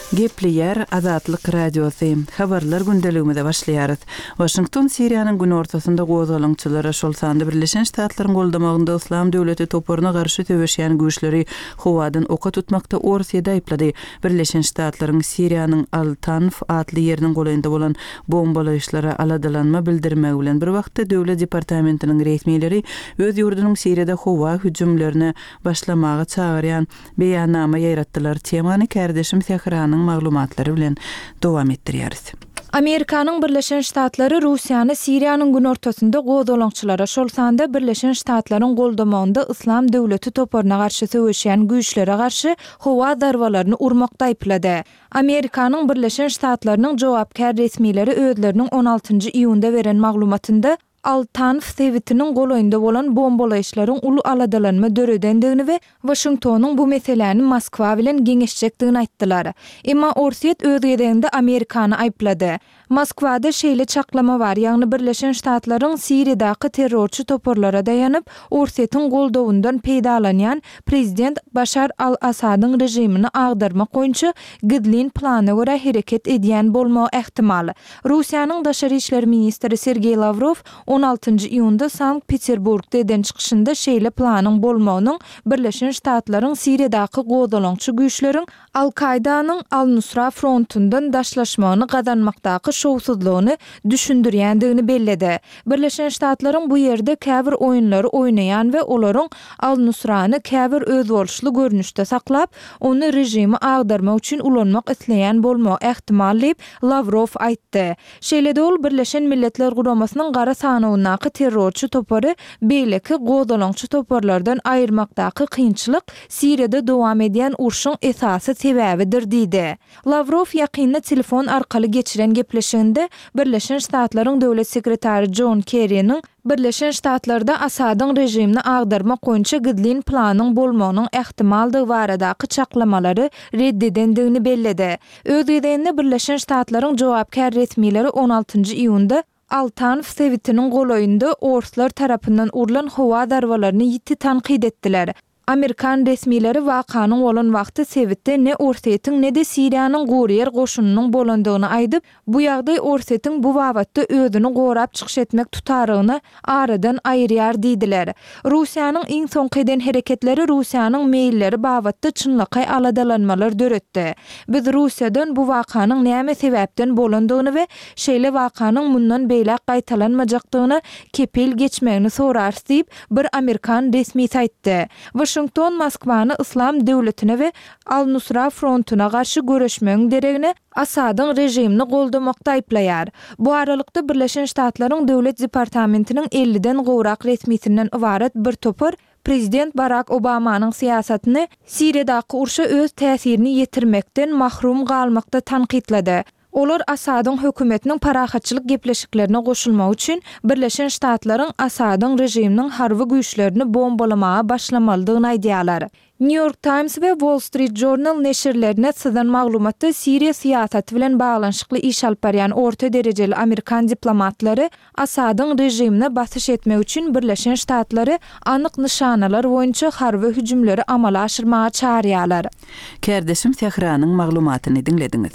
Gepli Azatlyk Radiosu habarlar gündeligimizde başlaýarys. Washington Siriýanyň gün ortasynda gozgalançylary şol sanda Birleşen Ştatlaryň goldamagynda Islam döwleti toparyna garşy töweşýän güýçleri howadan oka tutmakda Orsiýada aýplady. Birleşen Ştatlaryň Siriýanyň Al-Tanf adly ýeriniň golanynda bolan bombalaýyşlara aladalanma bildirmegi bilen bir wagtda döwlet departamentiniň resmiýetleri öz ýurdunyň Siriýada howa hüjümlerini başlamagy çagyrýan beýannama ýaratdylar. Temany kardeşim Sehranyň maglumatlary bilen dowam etdirýäris. Amerikanyň Birleşen Ştatlary Russiýany Siriýanyň gün ortasynda gozgalançylara şol sanda Birleşen Ştatlaryň goldamagynda Islam döwleti toparyna garşy söwüşýän güýçlere garşy howa darwalaryny urmakda aýplady. Amerikanyň Birleşen Ştatlarynyň jogapkar resmiýetleri özleriniň 16-njy iýunda beren maglumatynda Al-Tanf sewitiniň golaýynda bolan bombalaýyşlaryň ulu aladalanma döredendigini we Washingtonyň bu meseleni Moskwa bilen geňeşjekdigini aýtdylar. Emma Orsiýet öz ýerinde Amerikany aýplady. Moskwada şeýle çaklama bar, ýagny Birleşen Ştatlaryň Siriýadaky terrorçy toporlara daýanyp Orsiýetiň goldawyndan peýdalanýan prezident Başar al-Asadyň rejimini agdarmak goýunça gidlin plana görä hereket edýän bolmagy ähtimaly. Russiýanyň daşary işler ministri Sergey Lavrov 16-njy iýunda Sankt-Peterburgda eden çykyşynda şeýle planyň bolmagynyň Birleşen Ştatlaryň Siriýadaky gozgalançy güýçleriň Al-Kaidanyň Al-Nusra frontundan daşlaşmagyny gazanmakdaky şowsuzlygyny düşündirýändigini belledi. Birleşen Ştatlaryň bu ýerde käbir oýunlary oýnaýan we olaryň Al-Nusrany käbir öz bolşly görnüşde saklap, ony rejimi agdarmak üçin ulanmak isleýän bolmagy ähtimal diýip Lavrov aýtdy. Şeýle-de ol Birleşen Milletler Guramasynyň gara sanawynaky terrorçy topary beýleki gozgalançy toparlardan aýyrmakdaky kynçylyk Siriýada dowam edýän urşuň esasy sebäbidir diýdi. Lavrov ýakynda telefon arkaly geçiren gepleşiginde Birleşen Ştatlaryň döwlet sekretary John Kerry'niň Birleşen Ştatlarda Asadyň rejimini agdarmak goýunça gidlin planyň bolmagynyň ähtimaldygy baradaky çaklamalary reddedendigini belledi. Öz ýerinde Birleşen Ştatlaryň jogapkar resmiýetleri 16-njy iýunda Al-Tanf sewitiniň golaýynda Orslar tarapyndan urulan howa darwalaryny ýiti tanqid etdiler. Amerikan resmiýetleri wakanyň bolan wagty sewitde ne Orsiýetiň ne de Siriýanyň Guriýer goşunynyň bolandygyny aýdyp, bu ýagdaý Orsiýetiň bu wagtda özüni gorap çykyş etmek tutarygyny aradan aýyrýar diýdiler. Russiýanyň iň soňky eden hereketleri Russiýanyň meýilleri wagtda çynlyky aladalanmalar döretdi. Biz Russiýadan bu wakanyň näme sebäpden bolandygyny we şeýle wakanyň mundan beýlek gaýtalanmajakdygyny kepil geçmegini sorarys diýip bir Amerikan resmiýeti aýtdy. Washington Moskwany Islam döwletine we Al-Nusra frontuna garşy göreşmegiň deregine Asadyň rejimini goldamakda aýplaýar. Bu aralykda Birleşen Ştatlaryň döwlet departamentiniň 50den gowrak resmiýetinden ibaret bir topar Prezident Barack Obamanyň siýasatyny Siriýadaky urşa öz täsirini ýetirmekden mahrum galmakda tanqidledi. Olar Asadyň hökümetiniň parahatçylyk gepleşiklerine goşulmak üçin Birleşen Ştatlaryň Asadyň rejiminiň harby güýçlerini bombalamaga başlamalydygyny aýdýarlar. New York Times we Wall Street Journal neşirlerine syzan maglumatda Siriýa siýasaty bilen baglanyşykly iş alyp barýan orta derejeli Amerikan diplomatlary Asadyň rejimine basyş etmek üçin Birleşen Ştatlary anyk nişanalar boýunça harby hüjümleri amala aşyrmaga çağırýarlar. Kardeşim Sehranyň maglumatyny dinlediňiz.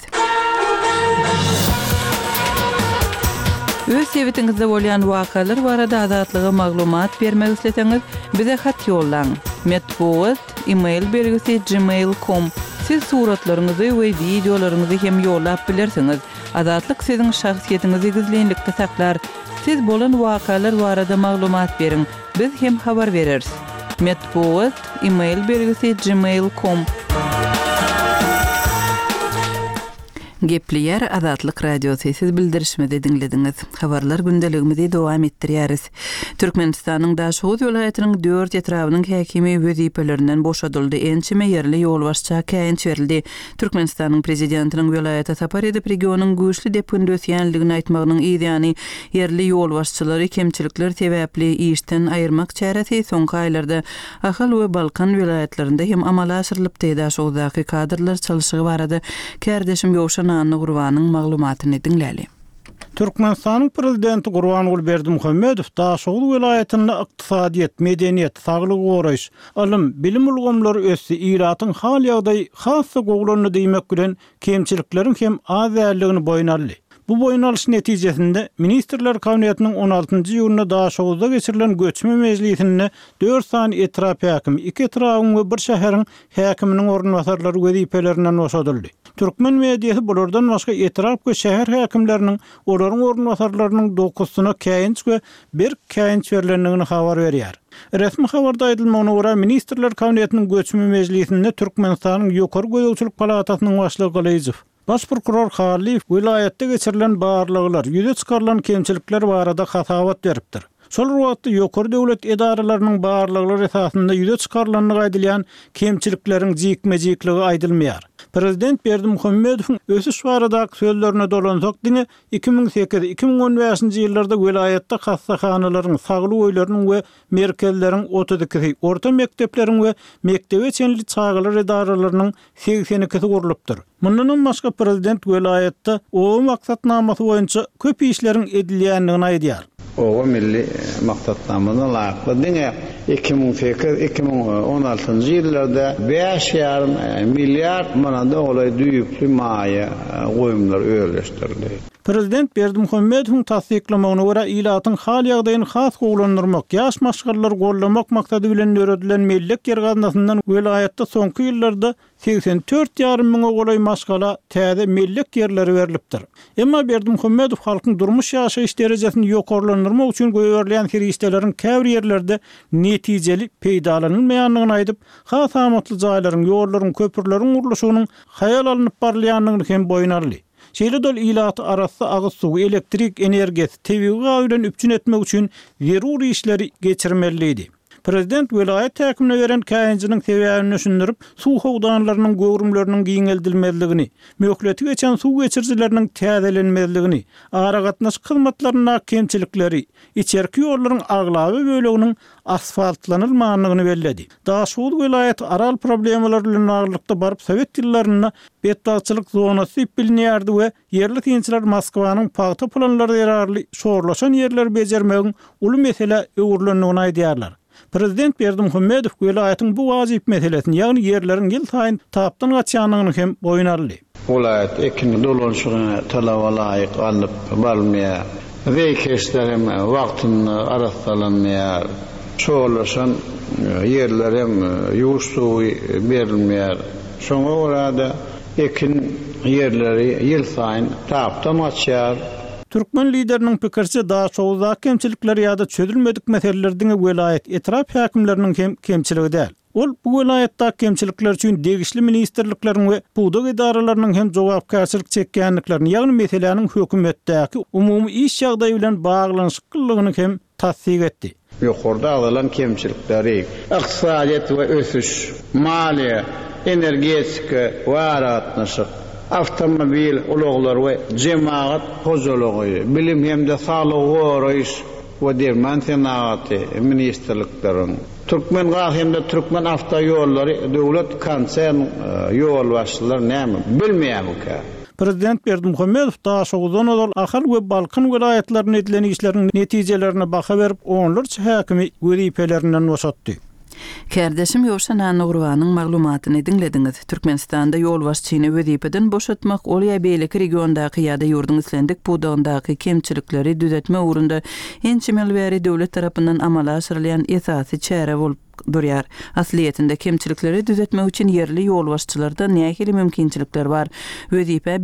Öz sewitingizde bolýan wakalar barada azatlyga maglumat bermek isleseňiz, bize hat ýollaň. Metbuat email bergisi gmail.com. Siz suratlaryňyzy we videolaryňyzy hem ýollap bilersiňiz. Azatlyk siziň şahsiýetiniňizi gizlenlikde saklar. Siz bolan wakalar barada maglumat beriň. Biz hem habar bereriz. Metbuat email bergisi gmail.com. Gepli Azatlyk Radiosu siz bildirişmede dinlediňiz. Habarlar gündeligimizi dowam etdirýäris. Türkmenistanyň Daşoğuz welaýatynyň 4 ýetrabynyň häkimi wezipelerinden boşadyldy. Ençime ýerli ýolbaşça käýinç berildi. Türkmenistanyň prezidentiniň welaýata sapar edip regionyň güýçli dependensýanligini aýtmagynyň ýa-ni ýerli ýolbaşçylary kemçilikler sebäpli işden aýyrmak çäresi soňky aýlarda Ahal we Balkan welaýatlarynda hem amala aşyrylypdy. Daşoğuzdaky kadrlar çalyşygy barada kardeşim Ýowşan Gurwanyň maglumatyny dinläli. Türkmenistanyň prezidenti Gurbanuly Berdimuhammedow Daşoğlu welaýatynda ykdysadyýet, medeniýet, saglyk goraýyş, ilm, bilim ulgamlary össi ýylatyň hal ýagdaý hassa goglanyny diýmek bilen kemçilikleriň hem az däldigini boýnaldy. Bu boýnalyş netijesinde Ministrler Kabinetiniň 16-njy ýylyna Daşoğluda geçirilen göçme mejlisinde 4 sany etrap häkimi, 2 etrabyň we bir şäheriň häkiminiň ornwasarlary wezipelerinden boşadyldy. Türkmen mediýasy bulardan başga etrap we şäher häkimleriniň olaryň ornwasarlarynyň 9-syna käýinç we bir käýinç berilendigini habar berýär. Resmi habarda aýdylmagyna görä Ministrler Kabinetiniň göçme mejlisinde Türkmenistanyň ýokary gözegçilik palatasynyň başlygy Galeýew, Baş prokuror Haliýew vilayatda geçirilen barlyglar, ýüze çykarylan kemçilikler barada hasabat beripdir. Şol wagtda ýokary döwlet edaralarynyň barlyklary esasında ýüze çykarylanlygy aýdylýan kemçilikleriň jikme-jikligi aýdylmaýar. Prezident Berdimuhammedow ösüş baradaky sözlerine dolansak diňe 2008-2015-nji ýyllarda vilayatda hassahanalyň, saglyk öýleriň we merkezleriň 32 orta mektepleriň we mektebe çenli çağlar edaralarynyň 82-si gurulypdyr. Mundan başga prezident vilayatda o maksatnamasy boýunça köp işleriň edilýändigini aýdýar. O milli maksatnamana laýykly diňe 2008-2016-njy ýyllarda 5,5 milliard manada olay düýüklü maýa goýumlar öýleşdirildi. Prezident Berdimuhammedow tasdiklamagyna görä ýylatyň hal ýagdaýyny has goglandyrmak, ýaş maşgallar gollamak maksady bilen öýredilen millet ýergazmasyndan vilayatda soňky ýyllarda 84,5 miň golay maşgala täze millet ýerleri berilipdir. Emma Berdimuhammedow halkyň durmuş ýaşaýyş derejesini ýokarlandyrmak üçin goýberlen hirişdeleriň käbir ýerlerde netijeli peýdalanylmaýanlygyny aýdyp, has amatly jaýlaryň, ýollaryň, köpürleriň gurulşynyň haýal alınıp barlaýanlygyny hem boýnarly. Şeýle dol ýylaty arasy agyz suw, elektrik energiýasy, tebigy bilen üpçün etmek üçin zeruri işleri geçirmeliydi. Prezident vilayat häkimine beren käýinçiniň sebäbini düşündirip, suw howdanlarynyň göwrümleriniň giňeldilmezligini, möhleti geçen suw geçirjileriniň täzelenmezligini, ara gatnaş hyzmatlaryna kemçilikleri, içerki ýollaryň aglaby böleginiň asfaltlanylmagyny belledi. Daşoğlu vilayat aral problemler bilen agyrlykda baryp Sowet ýyllaryna betdagçylyk zonasy bilinýärdi we yerli tinçiler Moskwanyň paýta planlary ýararly şorlaşan ýerler bejermegiň uly mesele öwürlendigini aýdýarlar. Prezident Berdimuhammedow vilayatyň bu wajyp meselesini, ýagny ýerleriň ýyl saýyn tapdan gaçýanlygyny hem boýnarly. Vilayat ekin dolanşygyna talaba laýyk alyp barmaýar. Wekeslerim wagtyny arasalanmaýar. Şorlaşan ýerlerim ýuwş suwy berilmeýär. Şoňa görä da ekin ýerleri ýyl saýyn tapdan gaçýar. Türkmen lideriniň pikirçe Daşoğluda kemçilikler ýa-da çözülmedik meselelerdiň vilayat etrap häkimleriniň hem kemçiligi däl. Ol bu vilayatda kemçilikler üçin degişli ministrlikleriň we puwdak edaralarynyň hem jogapkärçilik çekýänliklerini, ýagny meseleniň hökümetdäki umumy iş ýagdaýy bilen baglanyşyklygyny hem tasdik etdi. Ýokarda alynan kemçilikleri, ykdysadyýet we ösüş, maliýe, energetika we aratnaşyk, avtomobil ulaglar we jemaat hojalygy, bilim hemde saglyk goraýyş we derman senaty ministrlikleriň, Türkmen hemde Türkmen awtoýollary, döwlet konsern ýol başçylary näme bilmeýär bu ka. Prezident Berdimuhammedow Daşoğludan ol Ahal we Balkan vilayatlaryna edilen işleriň netijelerini baha berip, onlarça häkimi wezipelerinden boşatdy. Kärdeşim Ýowşan Nurwanyň maglumatyny dinlediňiz. Türkmenistanda ýol başçyny wezipeden boşatmak ol ýa-beýleki regiondaky ýa-da ýurdun islendik budaňdaky kemçilikleri düzeltme ugrunda ençimel bäri döwlet tarapyndan amala aşyrylýan esasy çäre bolup durýar. Asliýetinde kemçilikleri düzeltmek üçin yerli ýol başçylarda nähili mümkinçilikler bar. Wezipe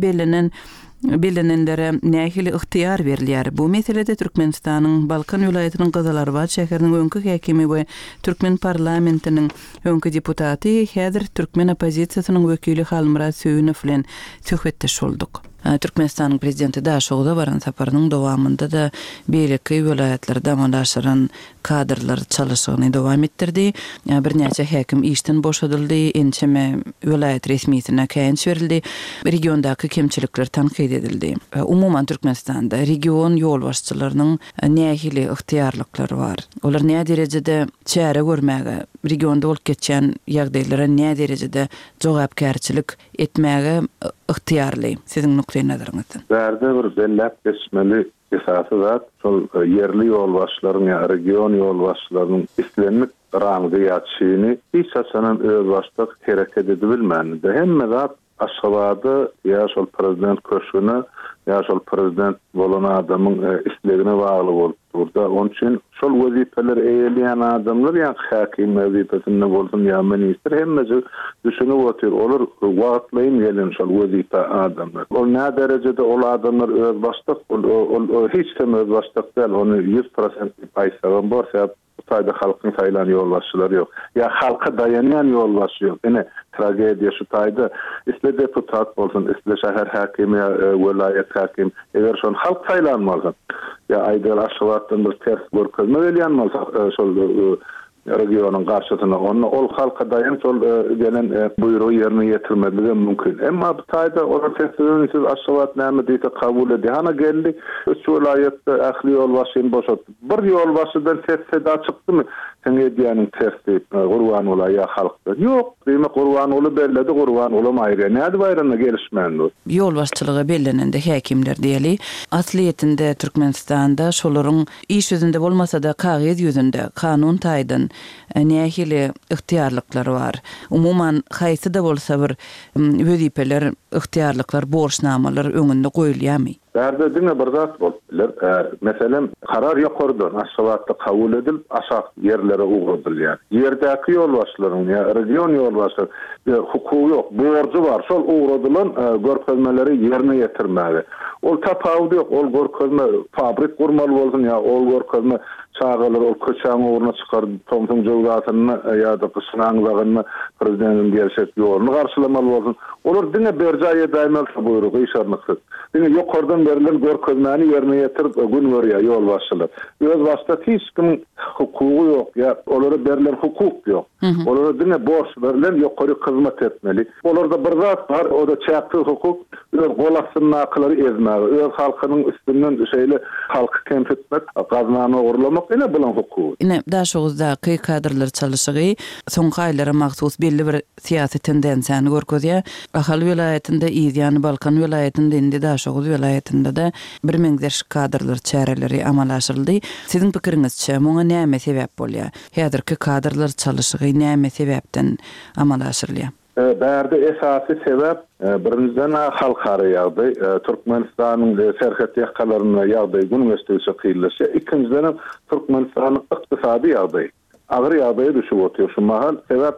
belenenlere nähili ihtiýar berilýär. Bu meselede Türkmenistanyň Balkan vilayatynyň Gazalarbat şäheriniň öňkü häkimi we Türkmen parlamentiniň öňkü deputaty, häzir Türkmen opozisiýasynyň wekili Halmurad Söýünow bilen söhbetdeş bolduk. Türkmenistanyň prezidenti Daşoğluda baran saparynyň dowamında da beýleki vilayatlarda amalaşyran kadrlar çalışygyny dowam etdirdi. Bir näçe häkim işden boşadyldy, ençeme vilayat resmiýetine käýinç berildi. Regiondaky kemçilikler tanqid edildi. Umuman Türkmenistanda region ýol başçylarynyň nähili ihtiýarlyklary bar. Olar näme derejede çäre görmäge, regionda bolup geçen ýagdaýlara näme derejede jogapkärçilik etmäge ıhtiyarly. Sizin nukta nazarınızdan. Bärde bir bellep geçmeli esasy zat şol yerli yol başlaryň ya region yol başlarynyň islenmek raňy ýaçyny hiç açanan öz başlyk hereket edibilmände. Hemme zat Aşgabatda ya şol prezident köşüne ya şol prezident bolan adamyň islegine bagly bolup durda. Onun üçin şol wezipeler eýleýän adamlar ýa hakim wezipesinde bolsun ýa minister hemmesi düşünüp otur. Olar wagtlaýyn gelen şol wezipe adamlar. Ol nä derejede ol adamlar öz başlyk ol hiç de öz başlyk däl. Onu 100% paýsagan bolsa Sayda halkın sayılan yol başçıları yok. Ya halka dayanyan yol başçı yok. Yine tragediya şu tayda isle deputat olsun, isle şehir hakimi ya velayet hakim. Eğer şon halk sayılanmazın. Ya aydel aşıvattın bir ters görkezme velyanmazın. Regionun karşısına onu ol halka dayan sol gelen buyruğu yerine getirmediği mümkün. Ama bu tayda onun sesini aşavat näme diýse kabul edi. Hana geldi. Üç vilayette ahli yol başyny boşaltdy. Bir yol başydan sesde açykdymy? Sen edýäniň tersi Gurban ulaýa halkda. Ýok, diýme Gurban uly belledi, Gurban uly maýra. Näde bayrana gelişmändir? Yol başçylygy bellenende häkimler diýeli. Asliyetinde Türkmenistanda şolaryň iş ýüzünde bolmasa da kagyd ýüzünde kanun taýdan nähili ihtiyarlıkları var. Umuman haýsy da bolsa bir wezipeler, ihtiyarlıklar, borçnamalar öňünde goýulýarmy? Bärde diňe bir zat bolupdylar. Meselem karar ýokurdan Aşgabatda kabul edilip aşak yerlere uğradylýar. Yerdäki yol başlaryň ýa region yol başlary hukuky ýok, borcu var. Şol uğradylan görkezmeleri ýerine ýetirmäge. Ol tapawdy ýok, ol görkezme fabrik gurmaly bolsun ýa ol görkezme çağalar ol köçäň uğruna çykardy, Tomsun jowgatyny ýa-da kysnaňlagyny prezidentin gerçek ýoluny garşylamaly bolsun. Olar diňe berjaýa daýmaly buyrugy işarmaksyz. Diňe ýokardan berilen görkezmäni ýerine ýetirip gün görýär ýol başçylar. Öz başda hiç kim hukuky ýok ýa olara berilen hukuk ýok. Olara diňe borç berilen ýokary hyzmat etmeli. Olarda bir zat bar, o da çäkli hukuk öz golasyny aklary ezmäge, öz halkynyň üstünden şeýle halky kemsetmek, gaznany ogurlamak ene bilen hukuk. Ine daşoguzda kadrlar çalışygy soňky aýlara magsus belli bir siýasy tendensiýany görkezýär. Ahal vilayetinde ýa-ni Balkan vilayetinde indi daşoguz vilayetinde de bir meňzeş kadrlar çäreleri amal aşyryldy. Siziň pikiriňizçe muňa näme sebäp bolýar? Häzirki kadrlar çalışygy näme sebäpden amal aşyrylýar? Bärde esasy sebäp birinciden halkara ýagdaý, Türkmenistanyň serhat ýakalaryna ýagdaý günüňeşde kıyıllaşy. İkinciden Türkmenistanyň ykdysady ýagdaý. Agyr ýagdaýa düşüp otur. Şu mahal sebäp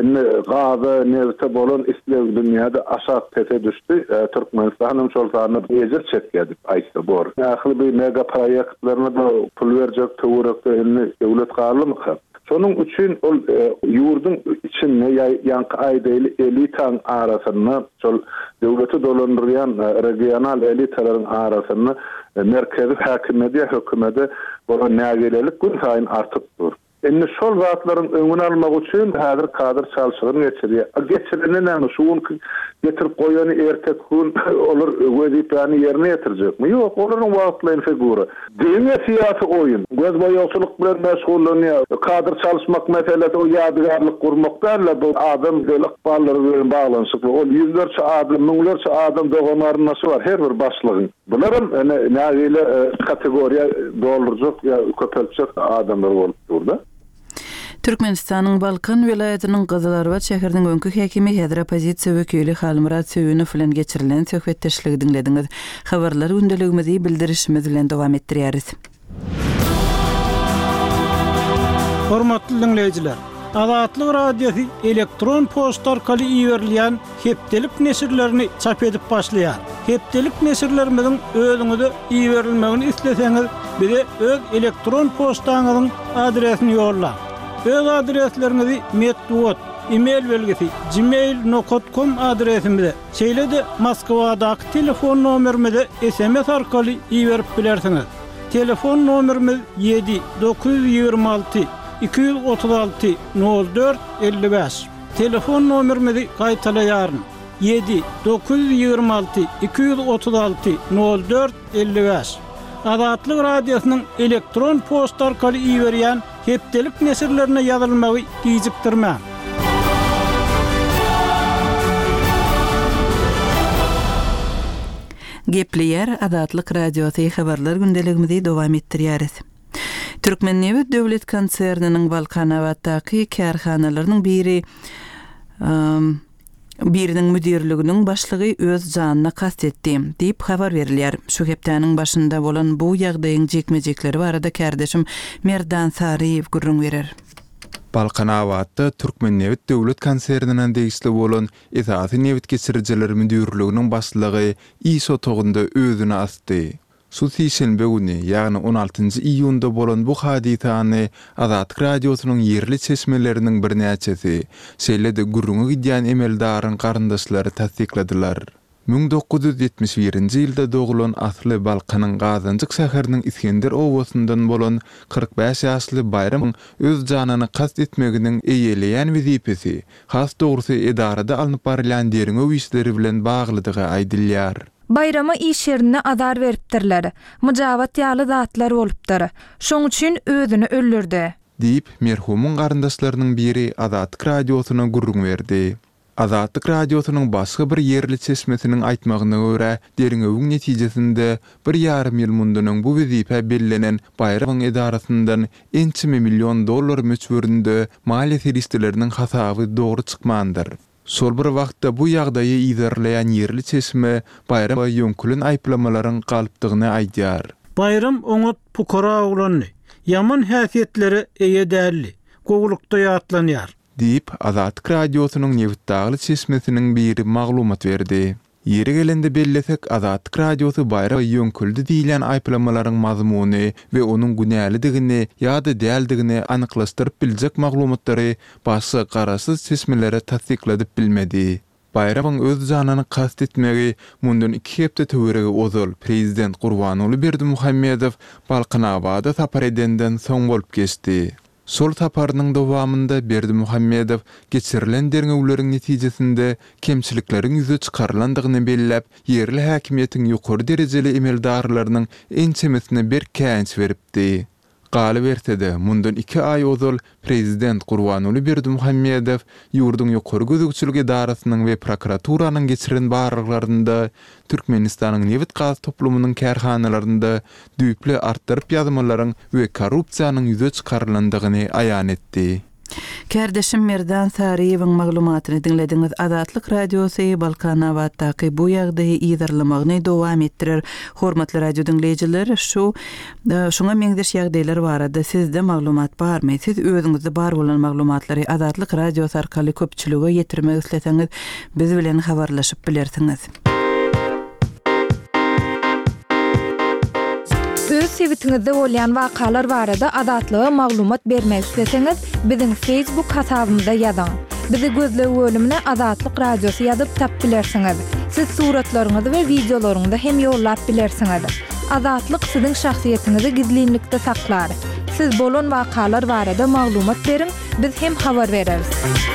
gaza nevte bolan islew dünýäde aşak tete düşdi. Türkmenistanyň şol sany ejir çekdi aýsa bor. Ähli bir mega proýektlerine de pul berjek töwerekde döwlet garlymy? Şonun üçin ol ýurdun içinde ýanky aýdaly elitaň arasyny şol döwleti dolandyrýan regional elitalaryň arasyny merkezi häkimiyet hökümeti bolan nägelelik gün saýyn artypdyr. Indi şol zatlaryň öňüni almak üçin häzir kadr çalşygyny geçirýär. Geçirene näme şuň getirip goýany ertek gün olar wezipany ýerine ýetirjekmi? Ýok, olaryň wagtlaryň figura. Diňe siýasy oýun. Göz boýawçylyk bilen meşgullanýar. Kadr çalşmak meselesi o ýadygarlyk gurmak bilen bu adam gelip ballary bilen baglanyşykly. Ol ýüzlerçe adam, müňlerçe adam doganarynasy var her bir başlygyň. Bularym nägile kategoriýa doldurjak ýa köpelçek adamlar bolup durdy. Türkmenistanyň Balkan vilayetiniň Gazalarbat şäheriniň öňkü häkimi häzir opozisiýa wekili Halmurat Söýünow bilen geçirilen söhbetdeşligi dinlediňiz. Habarlar gündeligimizi bildirişimiz bilen dowam etdirýäris. Hormatly dinleýijiler, Azatlyk radiosu elektron posta arkaly iýerilýän hepdelik nesirlerini çap edip başlaýar. Hepdelik nesirlerimiziň özüňize iýerilmegini isleseňiz, bize öz elektron postaňyzyň adresini ýolla. Öz adreslerinizi metduat, e-mail belgesi gmail.com adresimize, şeýle-de Moskwadaky telefon nomerimize SMS arkaly iýerip bilersiňiz. Telefon nomerimiz 7-926 236 04 55. Telefon nomerimizi gaýtalaýaryn. 7-926 236 04 55. Azatlyk radiosynyň elektron posta arkaly iýerýän hepdelik nesirlerine ýazylmagy gijikdirmä. Gepleyer Adatlyk Radioty habarlar gündeligimizde dowam etdirýäris. Türkmen Neft Döwlet Konserniniň Balkanawatyky kärhanalarynyň biriniň müdirliginiň başlygy öz janyna kastetdi diýip habar berilýär. Şu hepdeniň başynda bolan bu ýagdaýyň jekmejekleri barada kärdeşim Merdan Sariýew gurrun berer. Balkanawatda Türkmen Neft Döwlet Konserniniň degisli bolan Etaty Neft geçirjileri müdirliginiň başlygy ISO togunda özüni asdy. Sutishin beguni, ýagny 16-njy iýunda bolan bu hadisany Adatlyk Radiosynyň ýerli çeşmeleriniň bir näçesi, şeýlede gurrungy gidýän emeldaryň garyndaşlary tasdikladylar. 1971-nji ýylda doğulan asly Balkanyň Gazanjyk şäheriniň İskender owasyndan bolan 45 ýaşly Bayram öz janyny kast etmeginiň eýeleýän wezipesi, has dogrusy edarada alınıp barýan deriňe işleri bilen baglydygy aýdylýar. Bayrama iş yerine adar veripdirler. Müjabat ýaly zatlar bolupdyr. Şoň üçin özüni öldürdi. Diýip merhumun garyndaşlarynyň biri Adatlyk Radiosyna gurrun berdi. Adatlyk Radiosynyň başga bir ýerli çeşmesiniň aýtmagyna görä, deriňewiň netijesinde 1,5 ýyl mundan bu wezipe bellenen Bayram edarasyndan $1 million möçberinde maliýe servisleriniň hasaby dogry çykmandyr. Sol bir wagtda bu ýagdaýy iýerleýän ýerli çeşme Bayram ýönkülün aýplamalaryň galypdygyny aýdýar. Bayram oňa pukara oglandy. Yaman häsiýetleri eýedäli. Gowlukda ýatlanýar. Diýip Adatlyk Radiosynyň Newtdagly çeşmesiniň biri maglumat berdi. Yeri gelende bellesek Adatlyk Radiosy Bayram ýönküldi diýilen aýplamalaryň mazmuny we onuň günälidigini ýa-da däldigini anyklaşdyryp biljek maglumatlary başga garaşsyz çeşmelere tasdikladyp bilmedi. Bayramyň öz janyny kast etmegi mundan 2 hepde töweregi ozal Prezident Gurbanuly Berdimuhammedow Balkanawada tapar edenden soň bolup geçdi. Sol taparnyň dowamında Berdimuhammedow geçirilen derňewleriň netijesinde kemçilikleriň ýüze çykarlandygyny belläp, ýerli häkimiýetiň ýokary derejeli emeldarlarynyň ençemesine bir känç beripdi. Galy berse-de mundan 2 aý ozal Prezident Gurbanuly Berdimuhammedow ýurduň ýokary gözükçülük edarasynyň we prokuraturanyň geçiren barlyklarynda Türkmenistanyň neft gaz toplumynyň kärhanalarynda düýple artdyryp ýazmalaryň we korrupsiýanyň ýüze çykarlandygyny aýan etdi. Kärdeşim Merdan Sariýewiň maglumatyny dinlediňiz. Adatlyk Radiosy Balkanawatdaky bu ýagdaýy iýerlemagyny dowam etdirer. Hormatly radio dinleýijiler, şoňa meňdeş ýagdaýlar barada sizde maglumat barmy? Siz özüňizde bar bolan maglumatlary Adatlyk Radiosy arkaly köpçülige ýetirmek isleseňiz, biz bilen habarlaşyp bilersiňiz. Öz sewitingizde bolýan wakalar barada adatlyga maglumat bermek isleseňiz, biziň Facebook hasabymyzda ýazyň. Bizi gözlegi bölümine Adatlyk Radiosy ýazyp tap bilersiňiz. Siz suratlaryňyzy we videolaryňyzy hem ýollap bilersiňiz. Adatlyk siziň şahsiýetiniňizi gizlinlikde saklar. Siz bolan wakalar barada maglumat beriň, biz hem habar bereriz.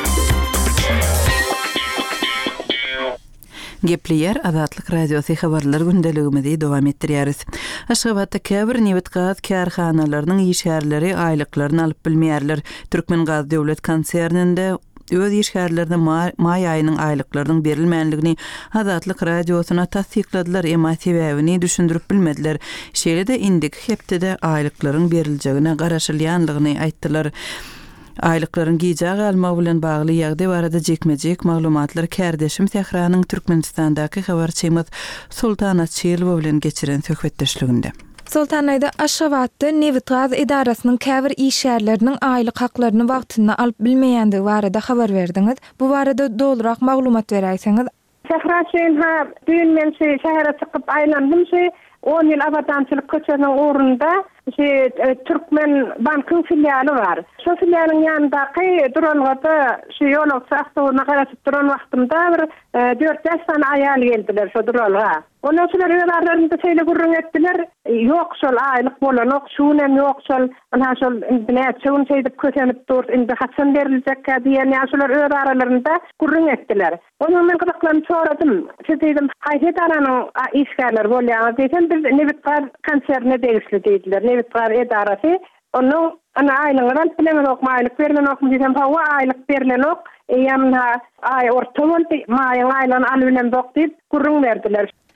Gepleyer Adatlyk Radiosyny habarlar gündeligimizde dowam etdirýäris. Aşgabatda käbir neft gaz kärhanalarynyň işgärleri aýlyklaryny alyp bilmeýärler. Türkmen Gaz Döwlet Konserninde öz işgärlerinde may aýynyň aýlyklarynyň berilmänligini Adatlyk Radiosyna tasdikladylar, emma sebäbini düşündirip bilmediler. Şeýle-de indik hepde aýlyklaryň beriljegine garaşylýanlygyny aýtdylar. Aýlyklaryň giýjäg almagy bilen bagly ýagdaý barada jekmejek maglumatlar kärdeşim Tehranyň Türkmenistandaky habarçymyz Sultana Çylybow bilen geçiren söhbetdeşliginde. Sultanaýda Aşgabatda Neft gaz edarasynyň käbir işgärleriniň aýlyk haklaryny wagtynda alyp bilmeýändigi barada habar berdiňiz. Bu barada dolurak maglumat beräýsiňiz. Tehran ha düýün men şähere çykyp aýlandym, 10 ýyl abadançylyk köçeniň orunda Türkmen bankyň filialy var. Şu filialyň ýanyndaky duralgada şu ýolak sahtawyna garaşyp duran wagtymda bir 4-5 tane aýal geldiler şu duralga. Ondan sonra ýalarlarynda şeýle gurrun etdiler. Ýok şol aýlyk bolan, şunem ýok şol, ana şol näçe şeýdip köçenip dur, indi haçan beriljekkä diýen ýaşlar öz aralarynda gurrun etdiler. Onu men gyzyklanıp soradym. Siz dedim, haýsy taranyň işgärler bolýar diýen bir neft gaz konserne degisli diýdiler. Neft gaz edarasy onu ana aýlygyny bilen okmaýlyk berilen okmy diýsem, hawa aýlyk berilen ok, ýamna aý orta boldy, maýyň aýlan alybilen dok diýip gurrun berdiler.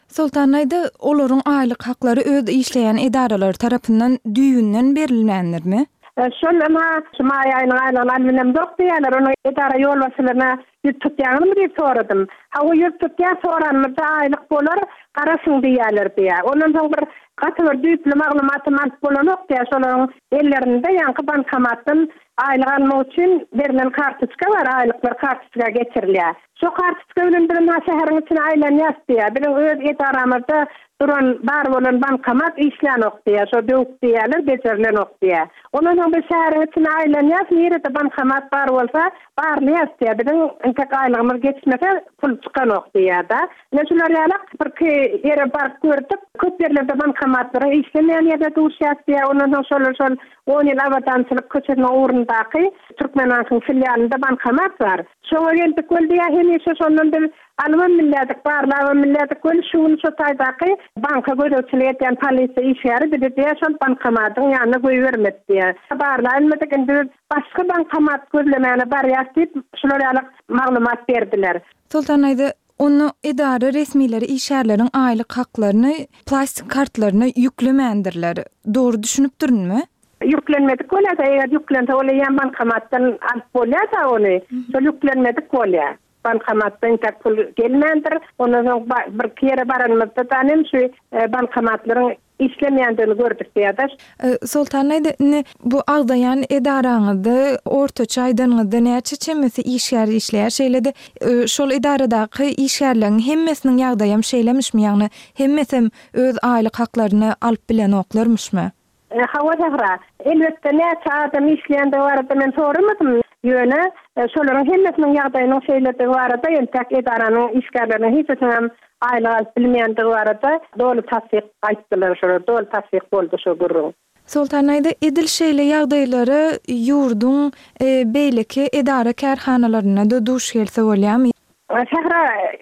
Sultan aýdy, olaryň aýlyk haklary öz işleýän edaralar tarapyndan düýünden berilmändirmi? Şol ama May ayının aylanan bilen dok diýerler, onu edara ýol başlaryna ýetipýärmi diýip soradım. Ha o ýetipýär soranmada aýlyk bolar, garasyň diýerler diýär. Ondan soň bir gatyr düýpli maglumaty alyp bolanok diýär. Şolaryň ellerinde ýanky bankomatdan aýlyk almak üçin berilen kartoçka bar, aýlyklar kartoçka geçirilýär. Şo kartoçka bilen bir şäheriň içine aýlanýar diýär. Bilen öz edaramyzda duran bar bolan bankomat işlänok diýär. Şo döwük diýerler, geçirilenok diýär. Ondan soň bir şäheriň içine aýlanýar, ýerde bankomat bar bolsa, barlyýar diýär. Bilen entek aýlygymyz geçmese pul çykanok diýär da. Näçeler ýalyk bir ýere bar gördük, köp ýerlerde bankomatlar işlemän ýerde duşýar diýär. Ondan soň şol 10 ýyl awatançylyk köçürme urundaky Türkmenistanyň filialynda bankomat bar. Şoňa geldik bolýar, hemişe şondan bir Alman milletlik barlar, milletlik göl şuun şu taýdaky banka gödöçilik eden polisiýa işgäri bir diýär, şol bankomatyň ýanyna goýbermedi diýär. Barlar elbetde başga bankomat gözlemäni barýar diýip şolar ýalyk maglumat berdiler. Sultan aýdy, onu edara resmileri işärleriň aýlyk haklaryny plastik kartlaryna ýüklemändirler. Dogry düşünüpdirmi? Yüklenmedik bolýar, eger yüklense bolýan bankomatdan alyp bolýar ony. Şol yüklenmedik bolýar. Bankomatdan tak pul gelmändir. Ondan soň bir kere baranmazda tanem şu bankomatlaryň işlemýändigini gördük diýär. Sultan aýdy, bu agdaýan edaraňyzda ortaça aýdanyňyzda näçe çemesi işgär işleýär şeýlede şol edaradaky işgärleriň hemmesiniň ýagdaýam şeýlemişmi, ýagny hemmesem öz aýlyk haklaryny alyp bilen oklarmışmy? Hawa tahra elbetde näçe adam işleýände barada men soramadım. Ýöne şolaryň hemmesiniň ýagdaýyny şeýlede barada entek edaranyň işgärlerini hiç hem aýlyk bilmeýändigi barada dolu tasdiq aýtdylar, şol dolu tasdiq boldy şo gurrun. Sultan aýdy, edil şeýle ýagdaýlary ýurduň beýleki edara kärhanalaryna da duş gelse bolýarmy? Tahra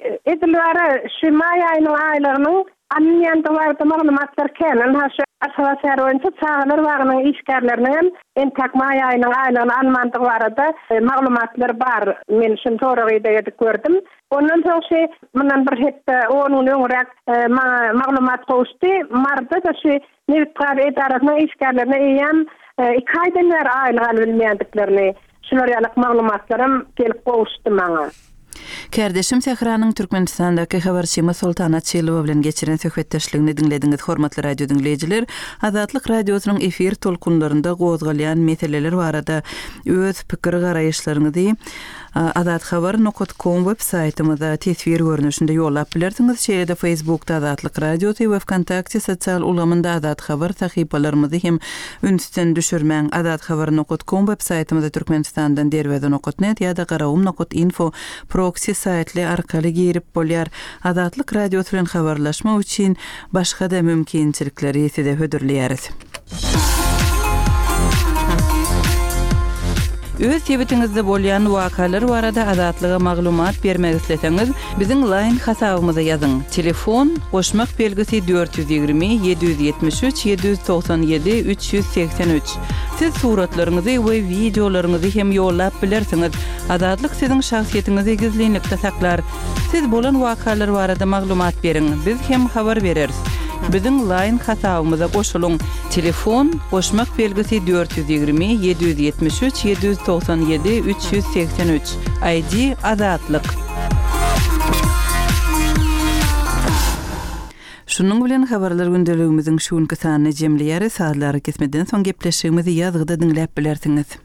edilleri şu may aýynyň aýlygynyň anýanda barada maglumatlar kenen ha Aşağı serwente çağlar wagtynyň işgärleriniň entek may aýynyň aýlygyny almandygy barada maglumatlar bar. Men şunu toragyda gördüm. Ondan soň mundan bir hepde 10 öňrek maglumat goşdy. Marda da şu newtral edarasynyň işgärlerine eýem 2 aýdan beri aýlygy bilmeýändiklerini şular ýalyk maglumatlarym gelip goşdy maňa. Kardeşim Sehranyň Türkmenistandaky habarçymy Sultana Çylowa bilen geçiren söhbetdeşligini dinlediňiz, hormatly radio dinleyijiler. Azatlyk radiosynyň efir tolkunlarynda gozgalýan meseleler barada öz pikir garaýyşlaryňyzy azathabar.com web saytymyzda tesvir görnüşinde ýollap bilersiňiz. Şeýle Facebookda Azatlyk radiosy we WKontakte sosial ulamynda Azat habar sahypalarymyzy hem ünsüten düşürmäň. Azathabar.com web saytymyzda Türkmenistandan derweden.net ýa-da garawum.info proxy saytly arkaly girip bolýar. Azatlyk radiosy bilen habarlaşma üçin başga da mümkinçilikleri size hödürleýäris. Öz sebetiňizde bolýan wakalar barada azatlyga maglumat bermek isleseňiz, biziň line hasabymyza ýazyň. Telefon goşmak belgisi 420 773 797 383. Siz suratlaryňyzy we videolaryňyzy hem ýollap bilersiňiz. Azatlyk siziň şahsiýetiňizi gizlilikde saklar. Siz bolan wakalar barada maglumat beriň, biz hem habar bereriz. Biziň line hasabymyza goşulyň. Telefon goşmak belgisi 420 773 797 383. ID Azatlyk. Şunun bilen habarlar gündeligimiziň şuňky sanyny jemleýäris, saatlar kesmeden soň gepleşigimizi ýazgyda dinläp bilersiňiz.